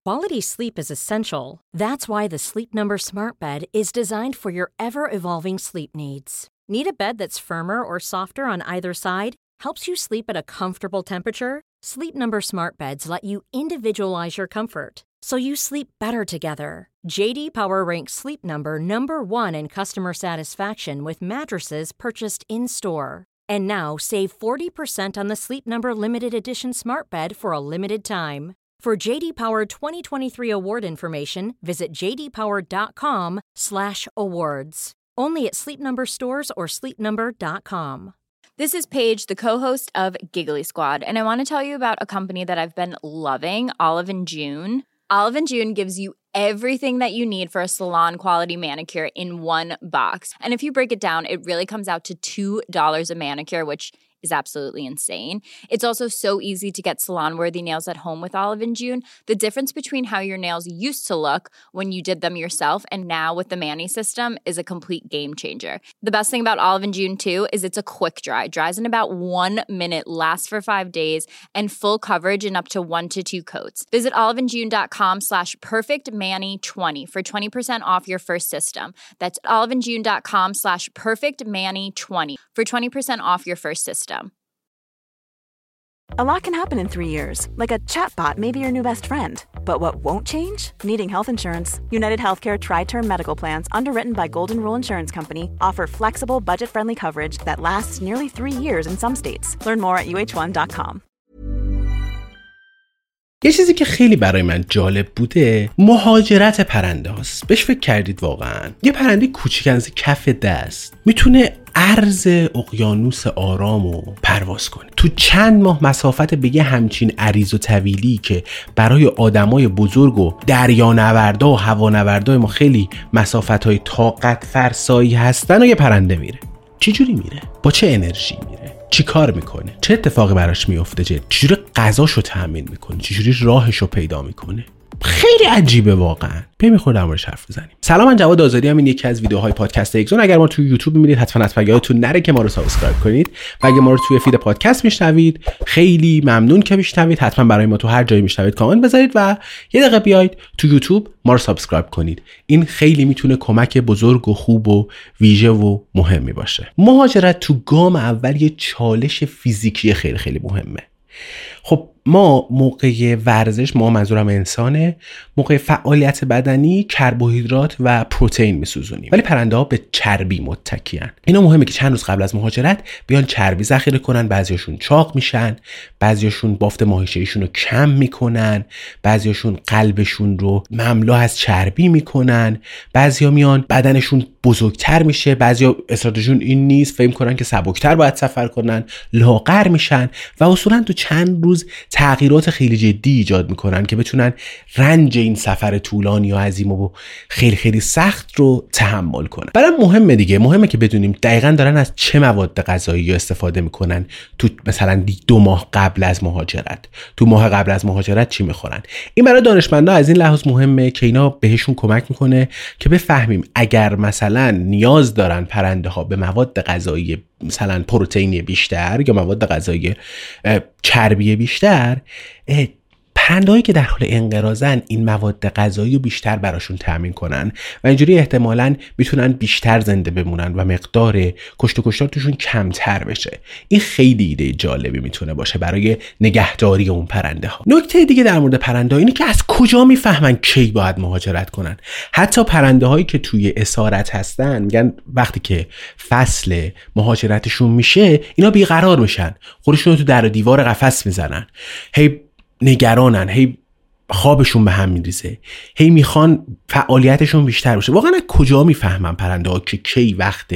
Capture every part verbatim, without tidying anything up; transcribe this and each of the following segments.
Quality sleep is essential. That's why the Sleep Number Smart Bed is designed for your ever-evolving sleep needs. Need a bed that's firmer or softer on either side? Helps you sleep at a comfortable temperature? Sleep Number Smart Beds let you individualize your comfort, so you sleep better together. J D Power ranks Sleep Number number one in customer satisfaction with mattresses purchased in-store. And now save forty percent on the Sleep Number Limited Edition Smart Bed for a limited time. For J D Power twenty twenty-three award information, visit j d power dot com slash awards. Only at Sleep Number stores or sleep number dot com. This is Paige, the co-host of Giggly Squad, and I want to tell you about a company that I've been loving, Olive and June. Olive and June gives you everything that you need for a salon-quality manicure in one box. And if you break it down, it really comes out to two dollars a manicure, which is absolutely insane. It's also so easy to get salon-worthy nails at home with Olive and June. The difference between how your nails used to look when you did them yourself and now with the Mani system is a complete game changer. The best thing about Olive and June, too, is it's a quick dry. Dries in about one minute, lasts for five days, and full coverage in up to one to two coats. Visit oliveandjune.com slash perfectmani20 for twenty percent off your first system. That's oliveandjune.com slash perfectmani20 for twenty percent off your first system. A lot can happen in three years, like a chatbot may be your new best friend. But what won't change? Needing health insurance. United Healthcare Tri-Term Medical Plans, underwritten by Golden Rule Insurance Company, offer flexible, budget-friendly coverage that lasts nearly three years in some states. Learn more at u h one dot com. یه چیزی که خیلی برای من جالب بوده مهاجرت پرنده هاست. بهش فکر کردید واقعا؟ یه پرنده کوچیک از کف دست میتونه عرض اقیانوس آرامو پرواز کنه. تو چند ماه مسافت به یه همچین عریض و طویلی که برای آدمای بزرگ و دریانوردا و هوانوردای ما خیلی مسافت‌های طاقت فرسایی هستن و یه پرنده میره. چی جوری میره؟ با چه انرژی میره؟ چی کار میکنه؟ چه اتفاقی براش میفته؟ چجوری غذاشو تامین میکنه؟ چجوری راهشو پیدا میکنه؟ خیلی عجیبه واقعا. بریم یه خورده دربارش حرف بزنیم. سلام، من جواد آزادی ام. این یکی از ویدیوهای پادکست اگزون. اگر ما تو یوتیوب میبینید حتما حتما یادتون نره که ما رو سابسکرایب کنید و اگه ما رو توی فید پادکست میشنوید خیلی ممنون که میشنوید. حتما برای ما تو هر جایی میشنوید کامنت بذارید و یه دقیقه بیاید تو یوتیوب ما رو سابسکرایب کنید. این خیلی میتونه کمک بزرگ و خوب و ویژه و مهمی باشه. مهاجرت تو گام اول یه چالش فیزیکی خیلی خیلی مهمه. خب ما موقع ورزش، ما منظورم انسانه، موقع فعالیت بدنی کربوهیدرات و پروتئین میسوزونیم، ولی پرنده ها به چربی متکیان. اینا مهمه که چند روز قبل از مهاجرت بیان چربی ذخیره کنن. بعضیاشون چاق میشن، بعضیاشون بافت ماهیچه‌ایشون رو کم میکنن، بعضیاشون قلبشون رو مملو از چربی میکنن، بعضیا میان بدنشون بزرگتر میشه، بعضیا استراتژیشون این نیست، فهم کنن که سبکتر باید سفر کنن، لاغر میشن و اصولا تو چند روز تغییرات خیلی جدی ایجاد میکنن که بتونن رنج این سفر طولانی و عظیم و خیلی خیلی سخت رو تحمل کنن. برای مهمه دیگه، مهمه که بدونیم دقیقاً دارن از چه مواد غذایی استفاده میکنن تو مثلا دو ماه قبل از مهاجرت، تو ماه قبل از مهاجرت چی میخورن. این برای دانشمندا از این لحاظ مهمه که اینا بهشون کمک میکنه که بفهمیم اگر مثلا نیاز دارن پرنده ها به مواد غذایی مثلا پروتئینی بیشتر یا مواد غذایی چربی بیشتر، پرنده‌هایی که در حال انقراضن این مواد غذایی رو بیشتر براشون تامین کنن و اینجوری احتمالاً میتونن بیشتر زنده بمونن و مقدار کشت و کشتار توشون کمتر بشه. این خیلی ایده جالبی میتونه باشه برای نگهداری اون پرنده ها. نکته دیگه در مورد پرنده ها اینه که از کجا میفهمن کی باید مهاجرت کنن. حتی پرنده هایی که توی اسارت هستن میگن وقتی که فصل مهاجرتشون میشه اینا بیقرار میشن، خودشون رو تو در و دیوار قفس میزنن، هی نگرانن، هی خوابشون به هم میریزه، هی میخوان فعالیتشون بیشتر بشه. واقعا کجا میفهمن پرنده ها که کی وقت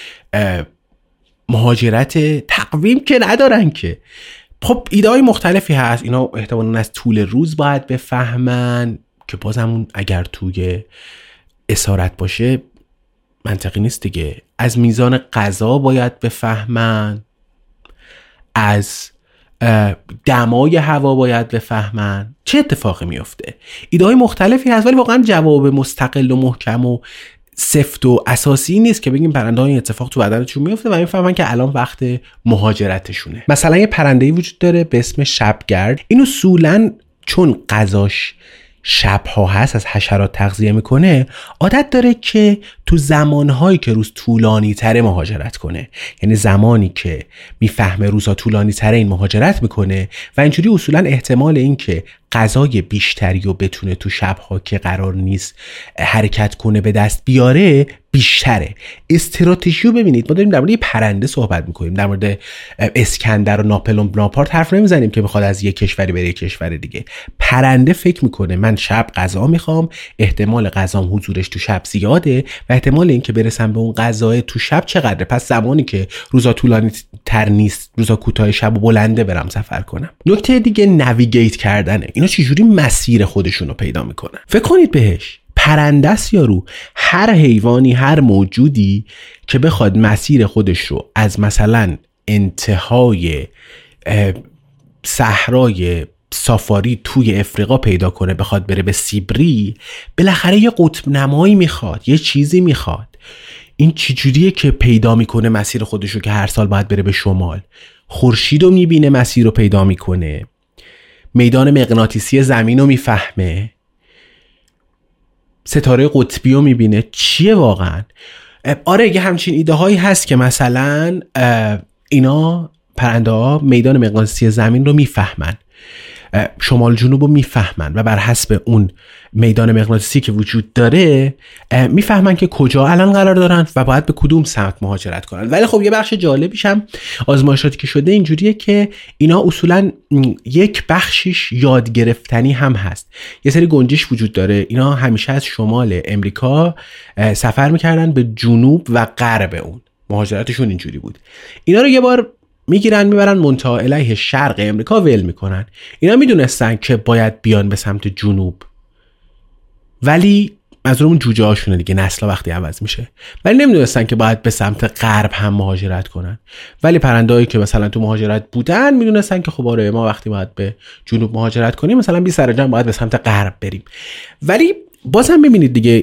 مهاجرت؟ تقویم که ندارن که. خب ایده های مختلفی هست. اینا احتمالاً از طول روز باید بفهمن که بازم اگر توی اسارت باشه منطقی نیست دیگه. از میزان غذا باید بفهمن، از دمای هوا باید بفهمن چه اتفاقی میفته. ایده های مختلفی هست ولی واقعا جواب مستقل و محکم و سفت و اساسی نیست که بگیم پرنده ها این اتفاق تو بدنشون میفته و میفهمن که الان وقت مهاجرتشونه. مثلا یه پرنده‌ای وجود داره به اسم شبگرد. این اصولاً چون غذاش شبها هست از حشرات تغذیه میکنه، عادت داره که تو زمانهایی که روز طولانی تره مهاجرت کنه. یعنی زمانی که میفهمه روزها طولانی تره این مهاجرت میکنه و اینجوری اصولا احتمال این که غذای بیشتری رو بتونه تو شبها که قرار نیست حرکت کنه به دست بیاره بیشتره. استراتژی رو ببینید، ما داریم در مورد پرنده صحبت میکنیم، در مورد اسکندر و ناپلئون بناپارت حرف نمیزنیم که بخواد از یک کشوری بره یک کشور دیگه. پرنده فکر میکنه من شب غذا میخوام، احتمال غذام حضورش تو شب زیاده و احتمال این که برسم به اون غذای تو شب چقدره، پس زمانی که روزا طولانی تر نیست، روزا کوتاه شب و بلنده برم سفر کنم. نکته دیگه نویگیت کردنه. اینا چجوری مسیر خودشون رو پیدا میکنن؟ فکر کنید بهش. پرنده است یارو، هر حیوانی، هر موجودی که بخواد مسیر خودش رو از مثلا انتهای صحرای سافاری توی افریقا پیدا کنه بخواد بره به سیبری، بالاخره یه قطب نمایی میخواد، یه چیزی میخواد. این چجوریه که پیدا میکنه مسیر خودش رو که هر سال باید بره به شمال؟ خورشید رو میبینه، مسیر رو پیدا میکنه، میدان مغناطیسی زمین رو میفهمه، ستاره قطبی رو میبینه. چیه واقعا؟ آره یه همچین ایده هایی هست که مثلا اینا پرنده ها میدان مغناطیسی زمین رو میفهمن، شمال جنوب رو میفهمن و بر حسب اون میدان مغناطیسی که وجود داره میفهمن که کجا الان قرار دارن و باید به کدوم سمت مهاجرت کنن. ولی خب یه بخش جالبیش هم آزمایشاتی که شده اینجوریه که اینا اصولا یک بخشیش یاد گرفتنی هم هست. یه سری گنجش وجود داره. اینا همیشه از شمال امریکا سفر میکردن به جنوب و غرب اون، مهاجرتشون اینجوری بود. اینا رو یه بار میگیرن میبرن منتها علیه شرق امریکا ول میکنن. اینا میدونستن که باید بیان به سمت جنوب، ولی از اون جوجه هاشونه دیگه، نسلا وقتی عوض میشه، ولی نمیدونستن که باید به سمت غرب هم مهاجرت کنن. ولی پرنده‌هایی که مثلا تو مهاجرت بودن میدونستن که خب آره ما وقتی باید به جنوب مهاجرت کنیم مثلا بی سر جنب باید به سمت غرب بریم. ولی بازم ببینید دیگه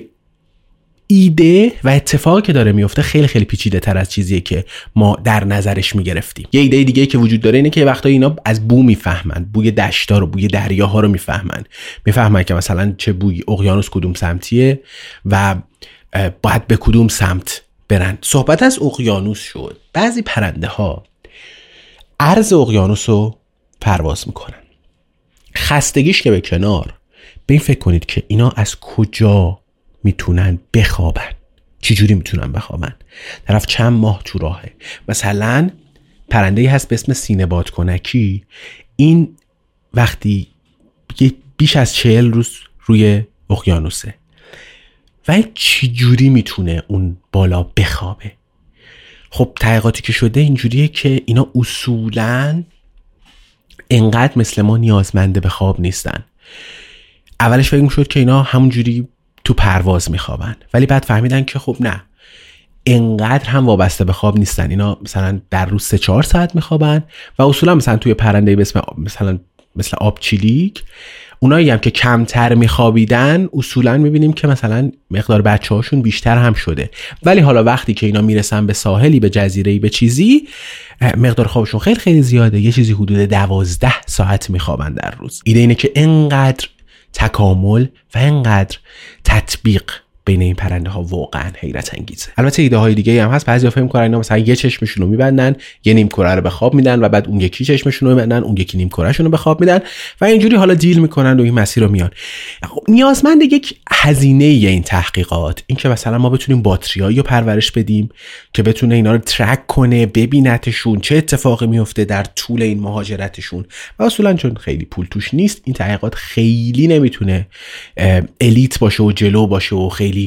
ایده و اتفاقی که داره میفته خیلی خیلی پیچیده تر از چیزیه که ما در نظرش میگرفتیم. یه ایده دیگه که وجود داره اینه که وقتا اینا از بو میفهمن، بوی دشتا رو، بوی دریاها رو میفهمن، میفهمن که مثلا چه بوی اقیانوس کدوم سمتیه و باید به کدوم سمت برن. صحبت از اقیانوس شد. بعضی پرنده ها عرض اقیانوس رو پرواز میکنن. خستگیش که به کنار، به این فکر کنید که اینا از کجا میتونن بخوابن. چجوری میتونن بخوابن؟ طرف چند ماه تو راهه. مثلا پرنده‌ای هست به اسم سینه بادکنکی. این وقتی بیش از چهل روز روی اقیانوسه و چجوری میتونه اون بالا بخوابه؟ خب تحقیقاتی که شده اینجوریه که اینا اصولاً انقدر مثل ما نیازمنده به خواب نیستن. اولش فکر میشد که اینا همونجوری تو پرواز میخوابن، ولی بعد فهمیدن که خب نه، انقدر هم وابسته به خواب نیستن. اینا مثلا در روز سه چهار ساعت میخوابن و اصولا مثلا توی پرنده به اسم مثلا مثل آبچیلیک، اونایی هم که کمتر میخوابیدن اصولا میبینیم که مثلا مقدار بچه هاشون بیشتر هم شده. ولی حالا وقتی که اینا میرسن به ساحلی، به جزیره‌ای، به چیزی، مقدار خوابشون خیلی خیلی زیاده. یه چیزی حدود دوازده ساعت میخوابن در روز. ایده اینه که انقدر تکامل و انقدر تطبیق بین این پرنده ها واقعا حیرت انگیزه. البته ایده های دیگه هم هست. بعضیا فکر می‌کنن اینا مثلا یه چشمشون رو میبندن، یه نیم کره رو به خواب میدن و بعد اون یکی چشمشون رو میبندن، اون یکی نیم کرهشون رو به خواب میدن و اینجوری حالا دیل میکنن و این مسیر رو میان. نیازمند یک هزینه ای این تحقیقات، این که مثلا ما بتونیم باتریایی رو پرورش بدیم که بتونه اینا رو ترک کنه، ببینتشون چه اتفاقی میفته در طول این مهاجرتشون. و اصولا چون خیلی پول توش نیست، این تحقیقات خیلی نمیتونه الیت باشه و جلو باشه و خیلی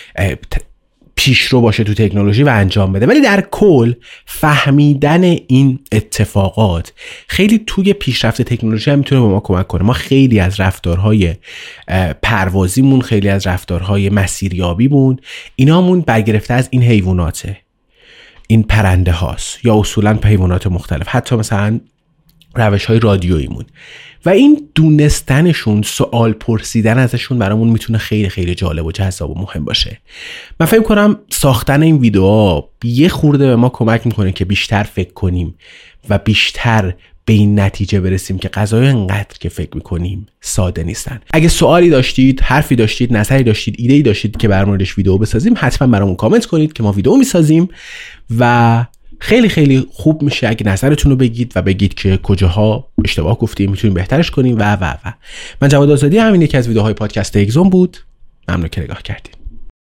پیشرو باشه تو تکنولوژی و انجام بده. ولی در کل فهمیدن این اتفاقات خیلی توی پیشرفت تکنولوژی هم میتونه به ما کمک کنه. ما خیلی از رفتارهای پروازیمون، خیلی از رفتارهای مسیریابیمون، اینامون برگرفته از این حیواناته، این پرنده هاست یا اصولا حیوانات مختلف، حتی مثلا روش های رادیوییمون. و این دونستنشون، سوال پرسیدن ازشون برامون میتونه خیلی خیلی جالب و جذاب و مهم باشه. من فکر کنم ساختن این ویدیوها یه خورده به ما کمک میکنه که بیشتر فکر کنیم و بیشتر به این نتیجه برسیم که غذاهای انقدر که فکر میکنیم ساده نیستن. اگه سوالی داشتید، حرفی داشتید، نظری داشتید، ایده‌ای داشتید که بر موردش ویدیو بسازیم، حتما برامون کامنت کنید که ما ویدیو میسازیم و خیلی خیلی خوب میشه اگه نظرتون رو بگید و بگید که کجاها اشتباه گفتیم، میتونیم بهترش کنیم و و و. من جواد آزادی، همین یکی از ویدیوهای پادکست اگزون بود. ممنون که نگاه کردید.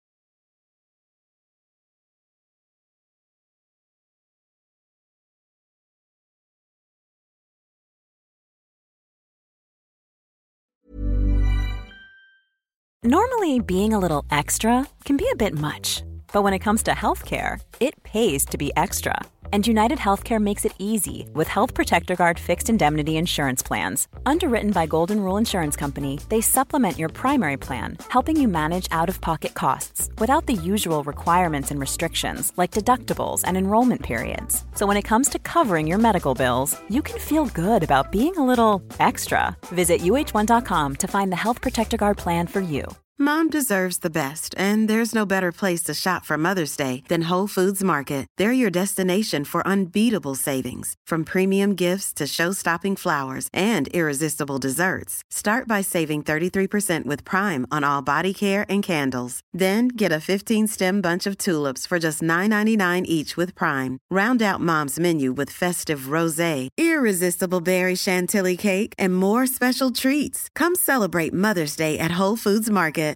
Normally, being a little extra can be a bit much, but when it comes to healthcare, it pays to be extra. And United Healthcare makes it easy with Health Protector Guard fixed indemnity insurance plans. Underwritten by Golden Rule Insurance Company, they supplement your primary plan, helping you manage out-of-pocket costs without the usual requirements and restrictions like deductibles and enrollment periods. So when it comes to covering your medical bills, you can feel good about being a little extra. Visit U H one dot com to find the Health Protector Guard plan for you. Mom deserves the best, and there's no better place to shop for Mother's Day than Whole Foods Market. They're your destination for unbeatable savings, from premium gifts to show-stopping flowers and irresistible desserts. Start by saving thirty-three percent with Prime on all body care and candles. Then get a fifteen-stem bunch of tulips for just nine ninety-nine each with Prime. Round out Mom's menu with festive rosé, irresistible berry chantilly cake, and more special treats. Come celebrate Mother's Day at Whole Foods Market.